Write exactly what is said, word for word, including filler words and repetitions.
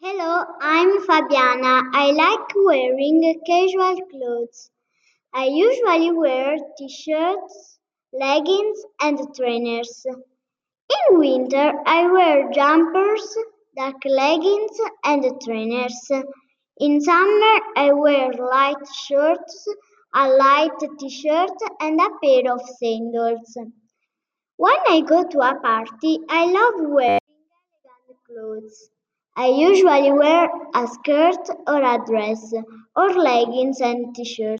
Hello, I'm Fabiana. I like wearing casual clothes. I usually wear t-shirts, leggings, and trainers. In winter, I wear jumpers, dark leggings, and trainers. In summer, I wear light shirts, a light t-shirt, and a pair of sandals. When I go to a party, I love wearing elegant clothes. I usually wear a skirt or a dress, or leggings and t-shirt.